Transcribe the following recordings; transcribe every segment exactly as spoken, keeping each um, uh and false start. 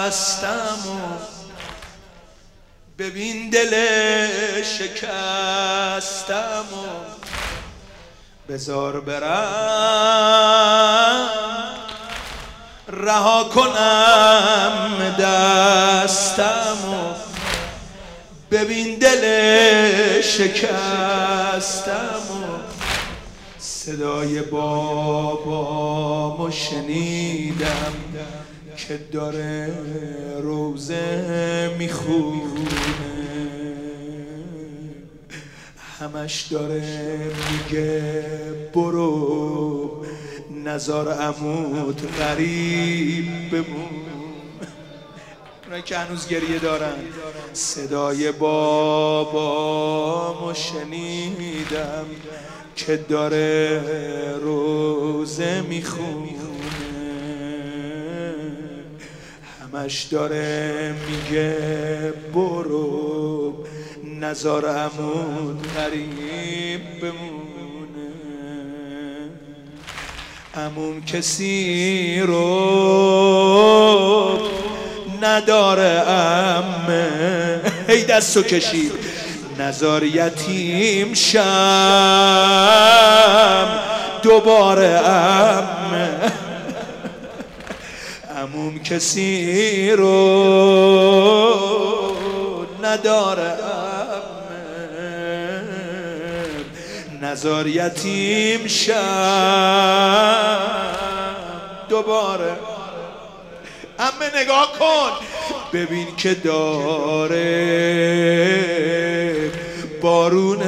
و ببین دل شکستم و بذار برم رها کنم دستم و ببین دل شکستم و صدای بابامو شنیدم که داره روزه میخونه، همش داره میگه برو نزار عمود غریب بمون. اونایی که هنوز گریه دارن صدای بابامو شنیدم که داره روزه میخونه، همش داره میگه برو نزار عمود غریب بمونه. عموم کسی رو نداره عمه، هی دستو کشید نزار یتیم شم دوباره عمه. عموم کسی رو نداره عمه، نزار یتیم شم دوباره. عمه نگاه کن ببین که داره بارون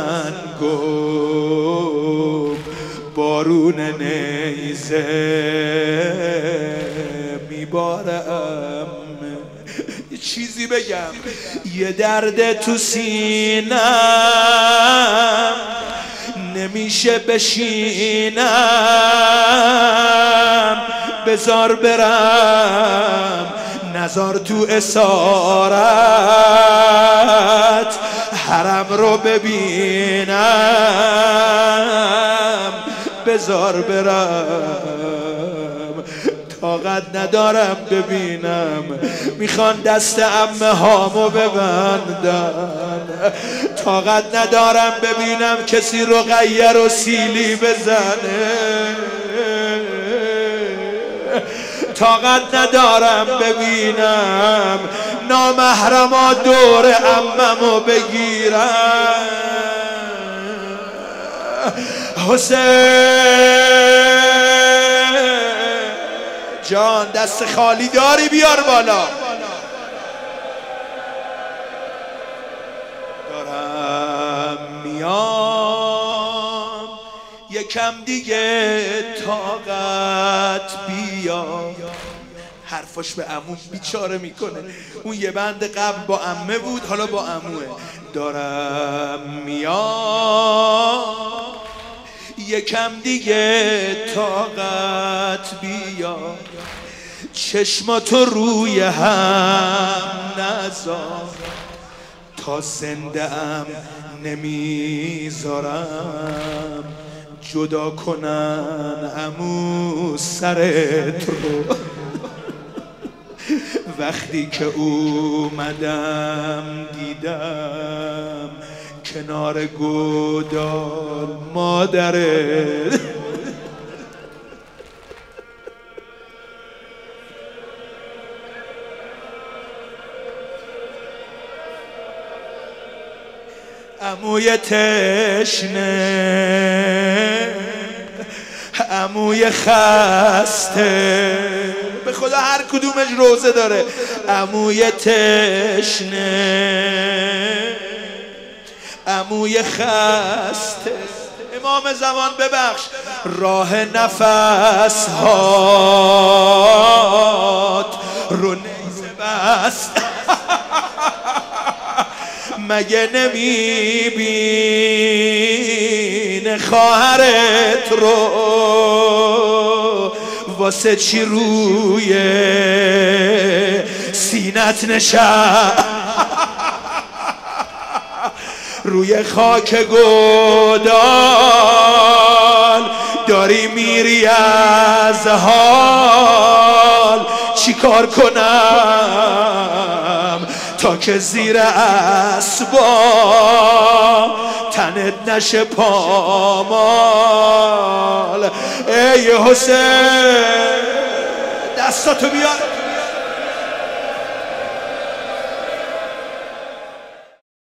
سنگو بارون نیزه میباره. عمه یه چیزی بگم، یه درد تو سینم نمیشه بشینم، بذار برم نزار تو اسارت حرم رو ببینم، بذار برم طاقت ندارم ببینم. میخوان دست عمه هامو ببندن، طاقت ندارم ببینم کسی رو غیر و سیلی بزنه، طاقت ندارم ببینم نامحرما دور عممو بگیرم. حسین جان دست خالی داری بیار بالا. دارم میام یکم دیگه طاقت بیا. حرفاش به عمو بیچاره میکنه. اون یه بند قبل با عمه بود، حالا با عموه. دارم میام یکم دیگه طاقت بیا، چشماتو روی هم نذار، تا زنده ام نمیذارم جدا کنن عمو سرت رو. وقتی که اومدم دیدم کنار گودال مادرت، عموی تشنه عموی خسته، به خدا هر کدومش روزه داره. عموی تشنه عموی خسته، امام زمان ببخش راه نفس هات رو نیزه بست. مگه نمیبینه خواهرت رو واسه چی روی سینت نشست؟ روی خاک گودال داری میری از حال، چی کار کنم تا که زیر اسبا تنت نشه پامال. ای حسین دستاتو بیار.